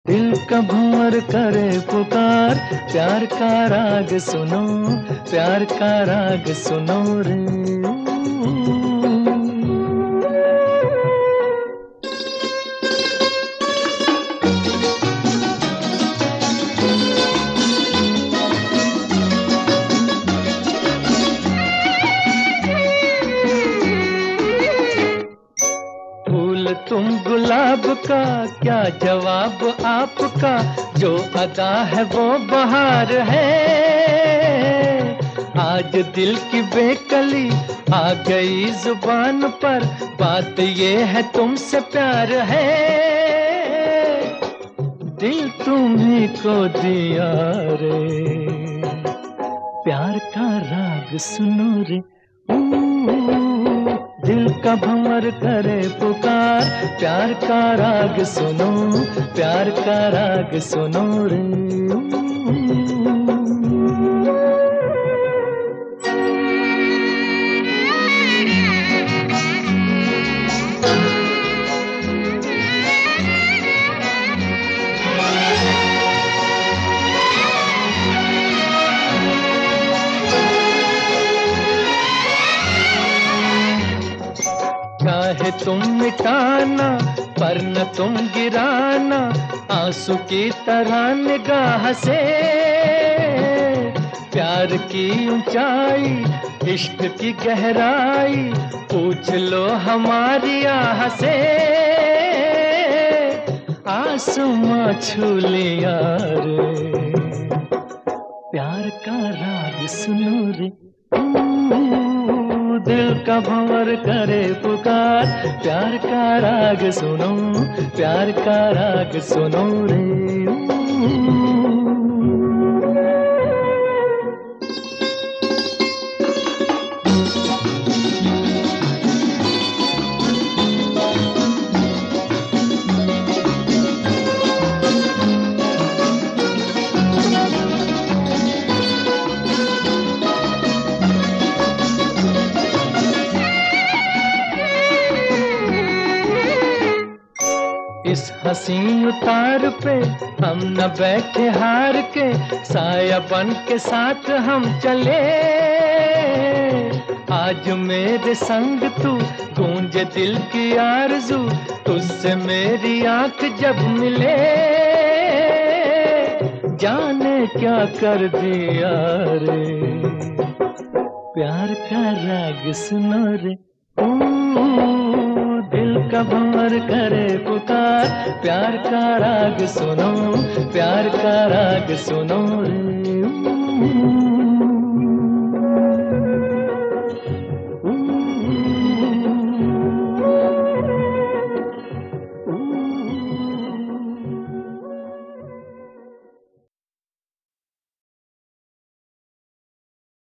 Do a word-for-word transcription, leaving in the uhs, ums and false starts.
दिल का भंवर करे पुकार, प्यार का राग सुनो, प्यार का राग सुनो रे। तुम गुलाब का क्या जवाब आपका, जो अदा है वो बहार है। आज दिल की बेकली आ गई जुबान पर, बात ये है तुमसे प्यार है। दिल तुम्ही को दिया रे, प्यार का राग सुनो रे। दिल का भंवर करे पुकार, प्यार का राग सुनो, प्यार का राग सुनो रे। चाहे तुम मिटाना पर न तुम गिराना, आंसू की तरह निगाह से। प्यार की ऊंचाई, इश्क की गहराई, पूछ लो हमारी आह से। आसमां छू लिया रे, प्यार का राग सुनो रे। दिल का भंवर करे पुकार, प्यार का राग सुनो, प्यार का राग सुनो रे। इस हसीन उतार पे हम न बैठे हार के, साया बन के साथ हम चले। आज मेरे संग तू, गूंजे दिल की आरज़ू, तुझसे मेरी आंख जब मिले। जाने क्या कर दिया रे, प्यार का राग सुनो रे। दिल का भंवर करे पुकार, प्यार का राग सुनो, प्यार का राग सुनो रे।